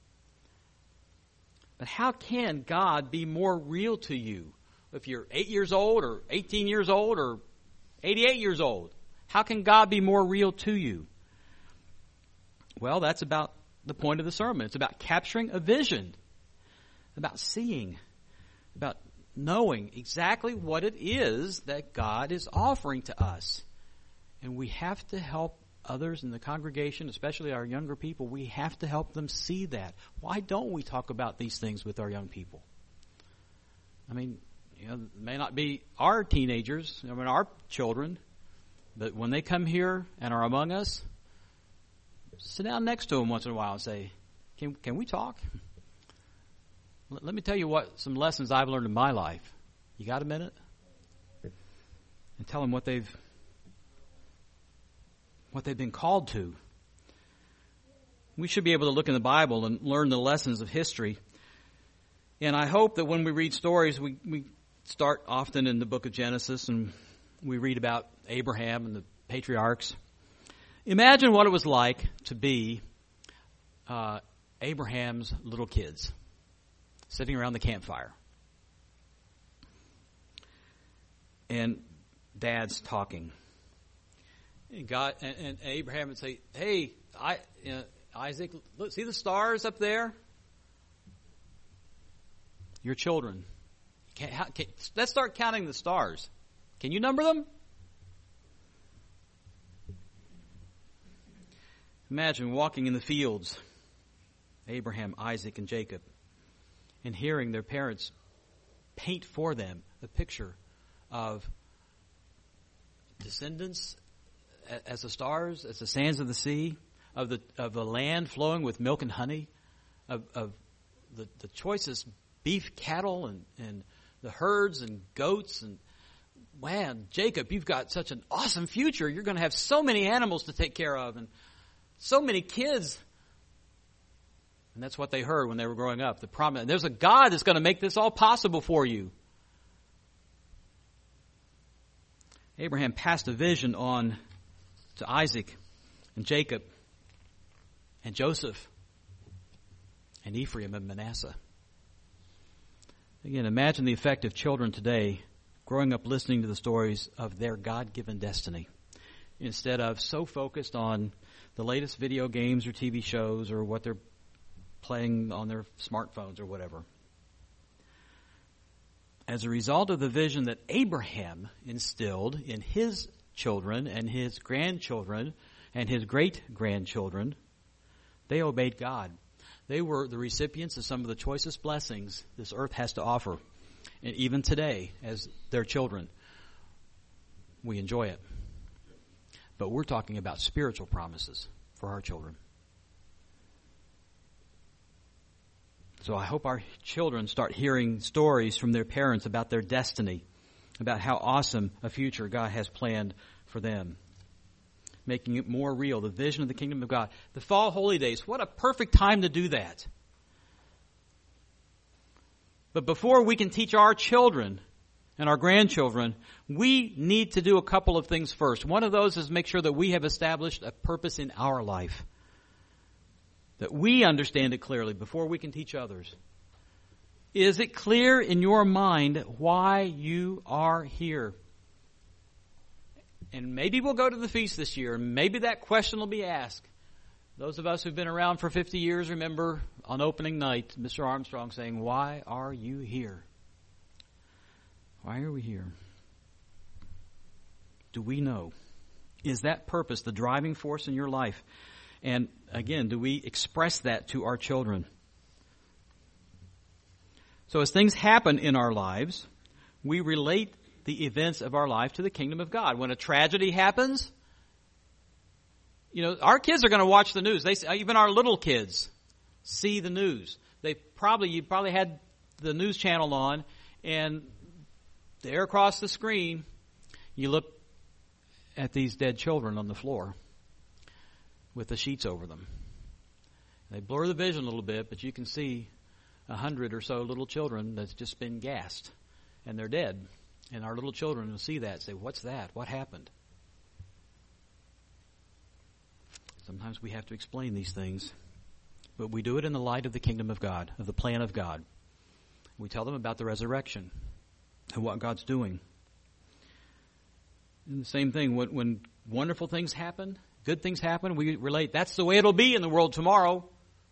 But how can God be more real to you if you're 8 years old or 18 years old or 88 years old? How can God be more real to you? Well, that's about the point of the sermon. It's about capturing a vision, about seeing, about knowing exactly what it is that God is offering to us. And we have to help others in the congregation, especially our younger people. We have to help them see that. Why don't we talk about these things with our young people? I mean, it may not be our teenagers, our children, but when they come here and are among us, sit down next to them once in a while and say, can we talk? Let me tell you some lessons I've learned in my life. You got a minute? And tell them what they've been called to. We should be able to look in the Bible and learn the lessons of history. And I hope that when we read stories, we start often in the book of Genesis and we read about Abraham and the patriarchs. Imagine what it was like to be Abraham's little kids sitting around the campfire. And dad's talking. And God and Abraham would say, "Hey, Isaac, look, see the stars up there? Your children. Let's start counting the stars. Can you number them?" Imagine walking in the fields, Abraham, Isaac, and Jacob, and hearing their parents paint for them a picture of descendants as the stars, as the sands of the sea, of the land flowing with milk and honey, of the choicest beef cattle and the herds and goats. And man, Jacob, you've got such an awesome future. You're going to have so many animals to take care of and so many kids. And that's what they heard when they were growing up. The promise. There's a God that's going to make this all possible for you. Abraham passed a vision on to Isaac and Jacob and Joseph and Ephraim and Manasseh. Again, imagine the effect of children today growing up listening to the stories of their God-given destiny instead of so focused on the latest video games or TV shows or what they're playing on their smartphones or whatever. As a result of the vision that Abraham instilled in his children and his grandchildren and his great-grandchildren, they obeyed God. They were the recipients of some of the choicest blessings this earth has to offer. And even today, as their children, we enjoy it. But we're talking about spiritual promises for our children. So I hope our children start hearing stories from their parents about their destiny, about how awesome a future God has planned for them, making it more real, the vision of the kingdom of God. The fall holy days, what a perfect time to do that. But before we can teach our children and our grandchildren, we need to do a couple of things first. One of those is make sure that we have established a purpose in our life, that we understand it clearly before we can teach others. Is it clear in your mind why you are here? And maybe we'll go to the feast this year, and maybe that question will be asked. Those of us who've been around for 50 years remember on opening night, Mr. Armstrong saying, "Why are you here? Why are we here?" Do we know? Is that purpose the driving force in your life? And again, do we express that to our children? So as things happen in our lives, we relate the events of our life to the kingdom of God. When a tragedy happens, our kids are going to watch the news. Even our little kids see the news. You probably had the news channel on, and there across the screen, you look at these dead children on the floor with the sheets over them. They blur the vision a little bit, but you can see 100 or so little children that's just been gassed, and they're dead. And our little children will see that and say, "What's that? What happened?" Sometimes we have to explain these things, but we do it in the light of the kingdom of God, of the plan of God. We tell them about the resurrection and what God's doing. And the same thing, when wonderful things happen, good things happen, we relate, that's the way it'll be in the world tomorrow.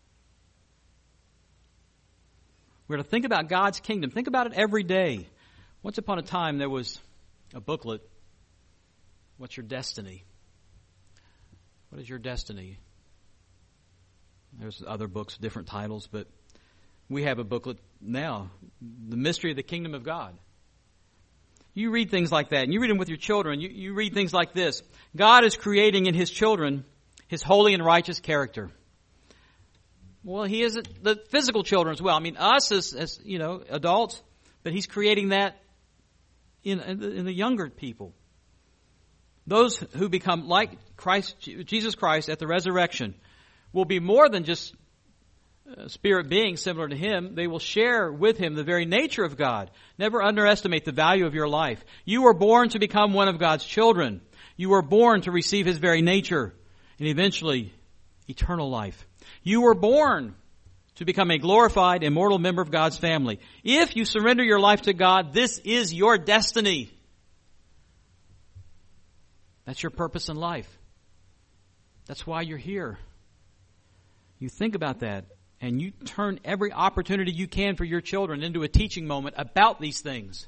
We're to think about God's kingdom. Think about it every day. Once upon a time, there was a booklet, "What's Your Destiny?" What is your destiny? There's other books, different titles, but we have a booklet now, "The Mystery of the Kingdom of God." You read things like that, and you read them with your children. You read things like this: God is creating in His children His holy and righteous character. Well, He is the physical children as well. I mean, us as adults, but He's creating that in the younger people. Those who become like Jesus Christ at the resurrection will be more than just spirit beings similar to Him. They will share with Him the very nature of God. Never underestimate the value of your life. You were born to become one of God's children. You were born to receive His very nature and eventually eternal life. You were born to become a glorified, immortal member of God's family. If you surrender your life to God, this is your destiny. That's your purpose in life. That's why you're here. You think about that, and you turn every opportunity you can for your children into a teaching moment about these things.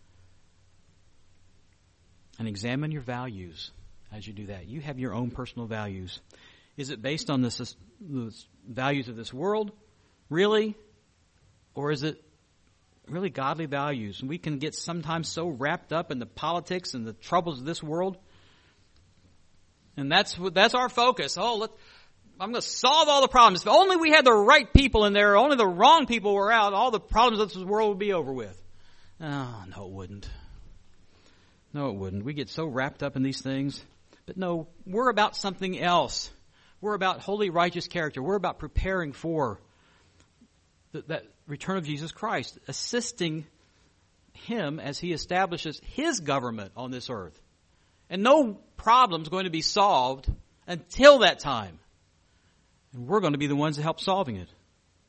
And examine your values as you do that. You have your own personal values. Is it based on the values of this world, really? Or is it really godly values? And we can get sometimes so wrapped up in the politics and the troubles of this world. And that's our focus. I'm going to solve all the problems. If only we had the right people in there, only the wrong people were out, all the problems of this world would be over with. Oh, no, it wouldn't. No, it wouldn't. We get so wrapped up in these things. But no, we're about something else. We're about holy, righteous character. We're about preparing for that return of Jesus Christ, assisting Him as He establishes His government on this earth. And no problem's going to be solved until that time. And we're going to be the ones that help solving it.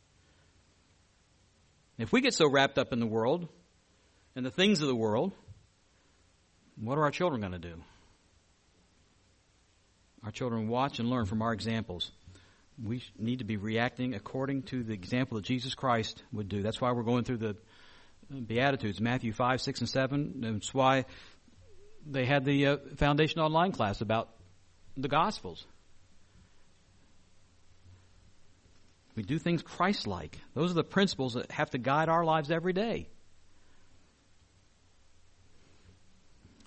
If we get so wrapped up in the world and the things of the world, what are our children going to do? Our children watch and learn from our examples. We need to be reacting according to the example that Jesus Christ would do. That's why we're going through the Beatitudes, Matthew 5, 6, and 7. That's why they had the Foundation Online class about the Gospels. We do things Christ-like. Those are the principles that have to guide our lives every day.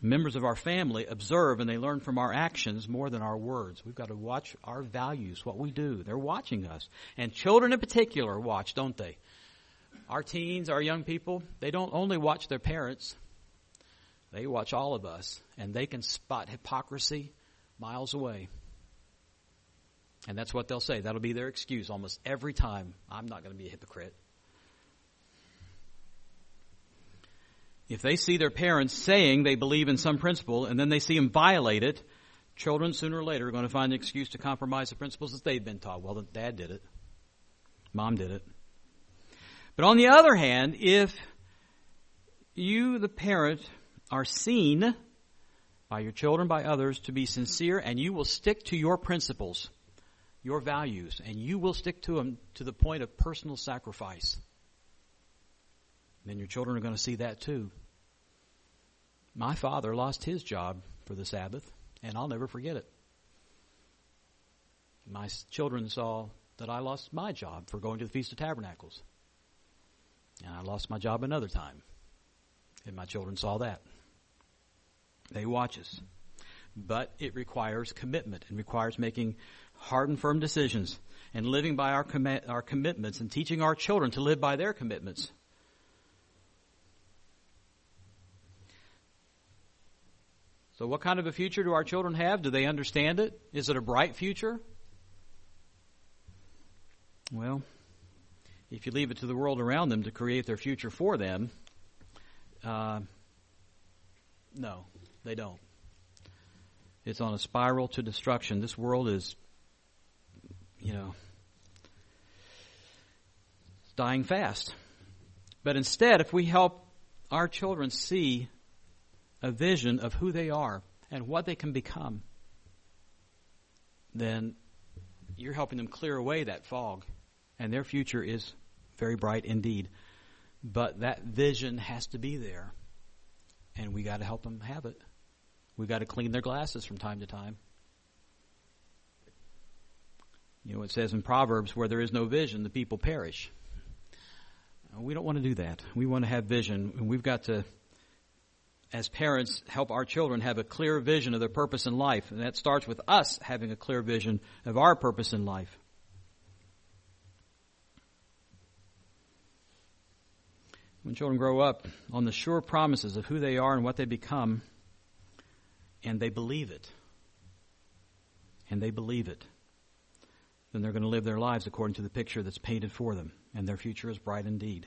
members of our family observe and they learn from our actions more than our words. We've got to watch our values, what we do. They're watching us. And children in particular watch, don't they? Our teens, our young people, they don't only watch their parents. They watch all of us. And they can spot hypocrisy miles away. And that's what they'll say. That'll be their excuse almost every time. I'm not going to be a hypocrite. If they see their parents saying they believe in some principle and then they see them violate it, children sooner or later are going to find an excuse to compromise the principles that they've been taught. Well, Dad did it. Mom did it. But on the other hand, if you, the parent, are seen by your children, by others, to be sincere, and you will stick to your principles, your values, and you will stick to them to the point of personal sacrifice, then your children are going to see that too. My father lost his job for the Sabbath, and I'll never forget it. My children saw that I lost my job for going to the Feast of Tabernacles. And I lost my job another time. And my children saw that. They watch us. But it requires commitment. It requires making hard and firm decisions and living by our commitments and teaching our children to live by their commitments. So what kind of a future do our children have? Do they understand it? Is it a bright future? Well, if you leave it to the world around them to create their future for them, no, they don't. It's on a spiral to destruction. This world is, dying fast. But instead, if we help our children see a vision of who they are and what they can become, then you're helping them clear away that fog, and their future is very bright indeed. But that vision has to be there, and we got to help them have it. We got to clean their glasses from time to time. It says in Proverbs, where there is no vision, the people perish. We don't want to do that. We want to have vision, and we've got to, as parents, help our children have a clear vision of their purpose in life. And that starts with us having a clear vision of our purpose in life. When children grow up on the sure promises of who they are and what they become, and they believe it, then they're going to live their lives according to the picture that's painted for them, and their future is bright indeed.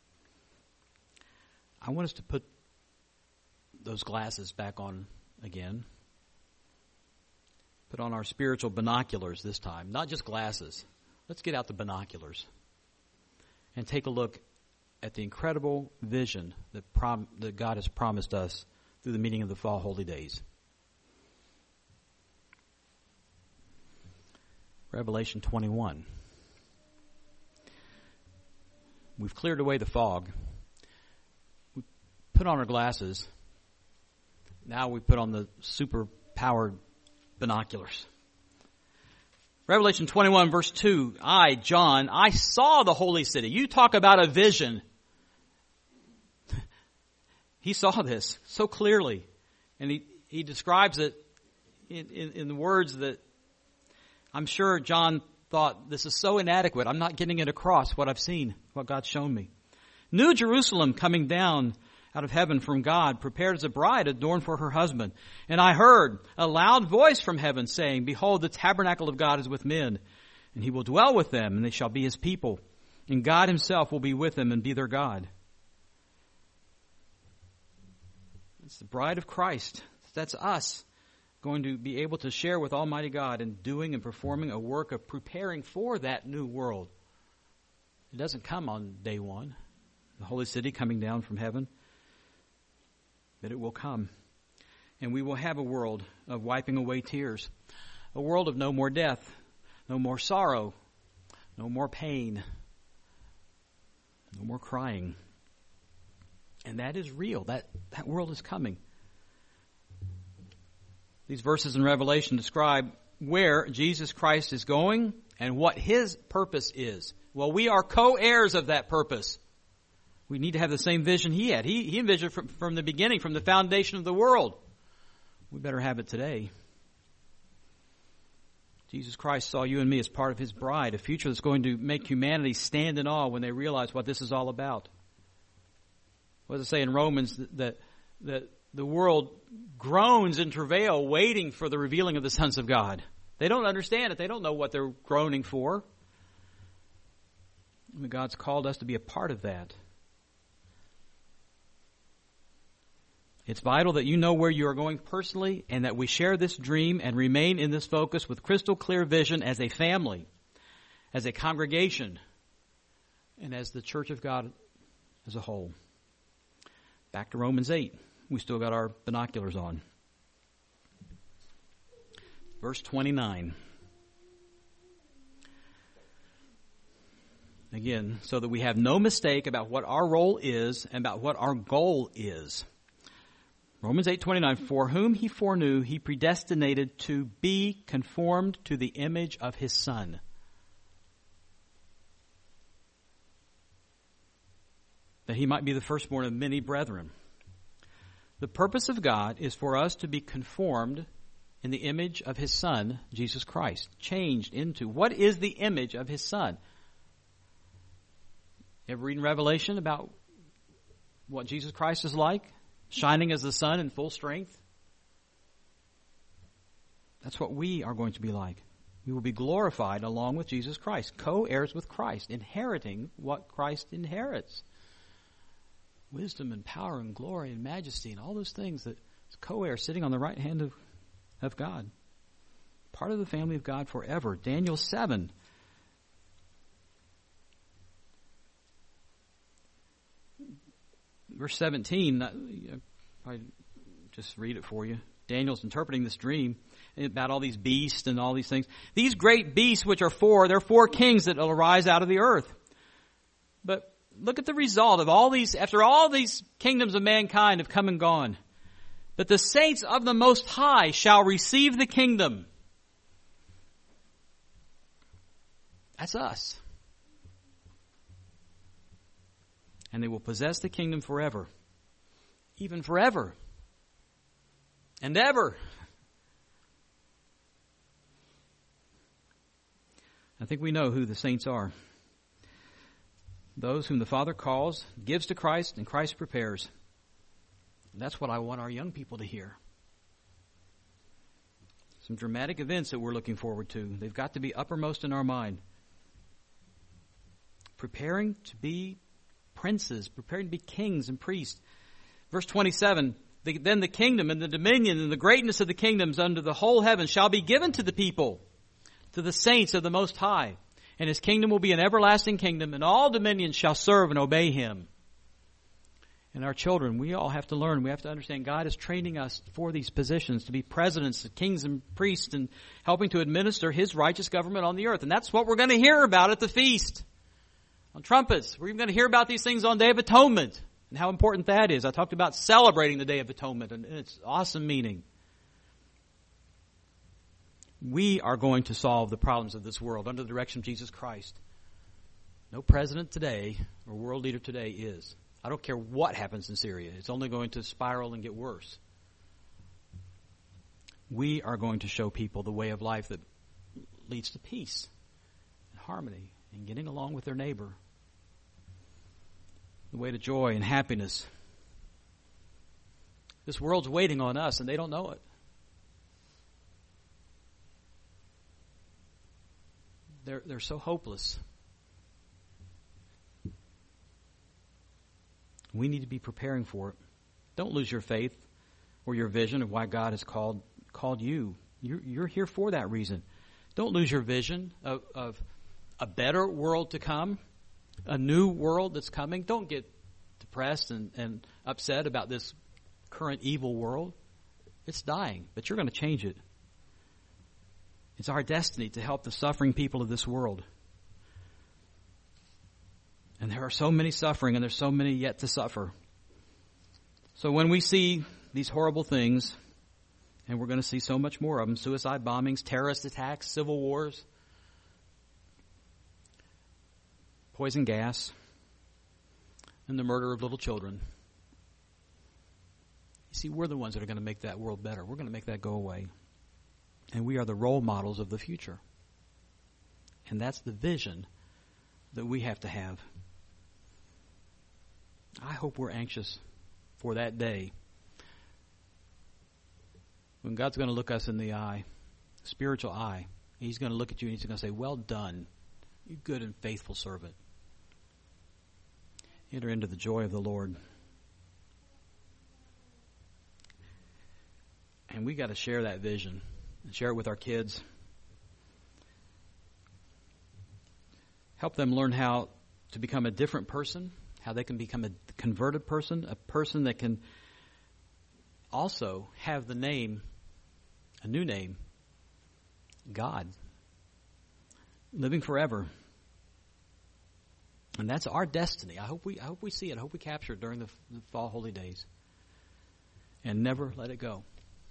I want us to put those glasses back on again. Put on our spiritual binoculars this time. Not just glasses. Let's get out the binoculars and take a look at the incredible vision that God has promised us through the meaning of the fall holy days. Revelation 21. We've cleared away the fog. We put on our glasses. Now we put on the super-powered binoculars. Revelation 21, verse 2. I, John, I saw the holy city. You talk about a vision. He saw this so clearly. And he describes it in the words that I'm sure John thought, this is so inadequate. I'm not getting it across what I've seen, what God's shown me. New Jerusalem coming down out of heaven from God, prepared as a bride adorned for her husband. And I heard a loud voice from heaven saying, behold, the tabernacle of God is with men, and he will dwell with them, and they shall be his people. And God himself will be with them and be their God. It's the bride of Christ. That's us going to be able to share with Almighty God in doing and performing a work of preparing for that new world. It doesn't come on day one, the holy city coming down from heaven. But it will come. And we will have a world of wiping away tears. A world of no more death, no more sorrow, no more pain, no more crying. And that is real. That world is coming. These verses in Revelation describe where Jesus Christ is going and what his purpose is. Well, we are co-heirs of that purpose. We need to have the same vision he had. He envisioned from the beginning, from the foundation of the world. We better have it today. Jesus Christ saw you and me as part of his bride, a future that's going to make humanity stand in awe when they realize what this is all about. What does it say in Romans? That the world groans in travail waiting for the revealing of the sons of God. They don't understand it. They don't know what they're groaning for. And God's called us to be a part of that. It's vital that you know where you are going personally and that we share this dream and remain in this focus with crystal clear vision as a family, as a congregation, and as the church of God as a whole. Back to Romans 8. We still got our binoculars on. Verse 29. Again, so that we have no mistake about what our role is and about what our goal is. Romans 8:29, for whom he foreknew, he predestinated to be conformed to the image of his Son. That he might be the firstborn of many brethren. The purpose of God is for us to be conformed in the image of his Son, Jesus Christ. Changed into. What is the image of his Son? You ever read in Revelation about what Jesus Christ is like? Shining as the sun in full strength. That's what we are going to be like. We will be glorified along with Jesus Christ. Co-heirs with Christ. Inheriting what Christ inherits. Wisdom and power and glory and majesty and all those things that co-heir sitting on the right hand of God. Part of the family of God forever. Daniel 7. Verse 17, I just read it for you. Daniel's interpreting this dream about all these beasts and all these things. These great beasts which are they're four kings that will arise out of the earth. But look at the result of all these, after all these kingdoms of mankind have come and gone. But the saints of the Most High shall receive the kingdom. That's us. And they will possess the kingdom forever. Even forever. And ever. I think we know who the saints are. Those whom the Father calls, gives to Christ, and Christ prepares. And that's what I want our young people to hear. Some dramatic events that we're looking forward to. They've got to be uppermost in our mind. Preparing to be princes, preparing to be kings and priests. Verse 27, then the kingdom and the dominion and the greatness of the kingdoms under the whole heaven shall be given to the people, to the saints of the Most High. And his kingdom will be an everlasting kingdom, and all dominions shall serve and obey him. And our children, we all have to learn, we have to understand God is training us for these positions, to be presidents, kings and priests, and helping to administer his righteous government on the earth. And that's what we're going to hear about at the feast. On trumpets. We're even going to hear about these things on Day of Atonement and how important that is. I talked about celebrating the Day of Atonement and its awesome meaning. We are going to solve the problems of this world under the direction of Jesus Christ. No president today or world leader today is. I don't care what happens in Syria. It's only going to spiral and get worse. We are going to show people the way of life that leads to peace and harmony and getting along with their neighbor. The way to joy and happiness. This world's waiting on us and they don't know it. They're so hopeless. We need to be preparing for it. Don't lose your faith or your vision of why God has called you. You're here for that reason. Don't lose your vision of a better world to come, a new world that's coming. Don't get depressed and upset about this current evil world. It's dying, but you're going to change it. It's our destiny to help the suffering people of this world. And there are so many suffering, and there's so many yet to suffer. So when we see these horrible things, and we're going to see so much more of them, suicide bombings, terrorist attacks, civil wars, poison gas, and the murder of little children. You see, we're the ones that are going to make that world better. We're going to make that go away. And we are the role models of the future. And that's the vision that we have to have. I hope we're anxious for that day when God's going to look us in the eye, spiritual eye. He's going to look at you and he's going to say, well done, you good and faithful servant. Enter into the joy of the Lord. And we got to share that vision and share it with our kids. Help them learn how to become a different person, how they can become a converted person, a person that can also have the name, a new name, God, living forever. And that's our destiny. I hope we see it. I hope we capture it during the fall holy days and never let it go.